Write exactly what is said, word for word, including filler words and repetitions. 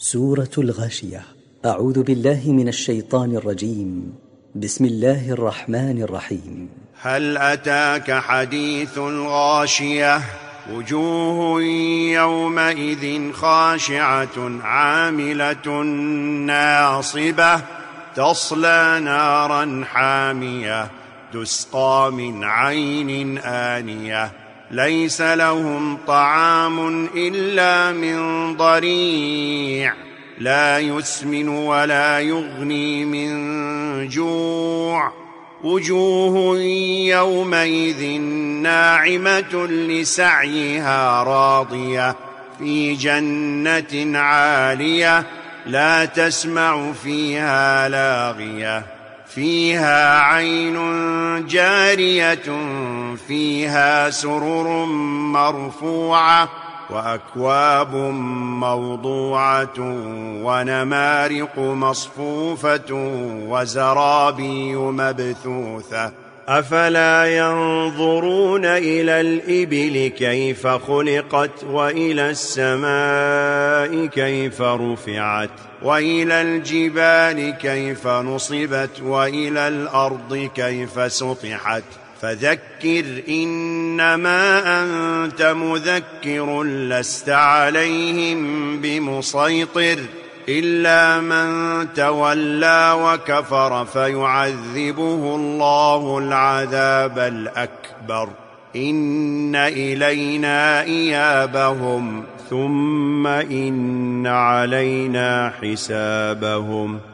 سورة الغاشية. أعوذ بالله من الشيطان الرجيم. بسم الله الرحمن الرحيم. هل أتاك حديث الغاشية وجوه يومئذ خاشعة عاملة ناصبة تصلى نارا حامية تسقى من عين آنية ليس لهم طعام إلا من ضريع لا يسمن ولا يغني من جوع وجوه يومئذ ناعمة لسعيها راضية في جنة عالية لا تسمع فيها لاغية فيها عين جارية فيها سرر مرفوعة وأكواب موضوعة ونمارق مصفوفة وزرابي مبثوثة أفلا ينظرون إلى الإبل كيف خلقت وإلى السماء كيف رفعت وإلى الجبال كيف نصبت وإلى الأرض كيف سطحت فذكر إنما أنت مذكر لست عليهم بمسيطر إلا من تولى وكفر فيعذبه الله العذاب الأكبر إن إلينا إيابهم ثم إن علينا حسابهم.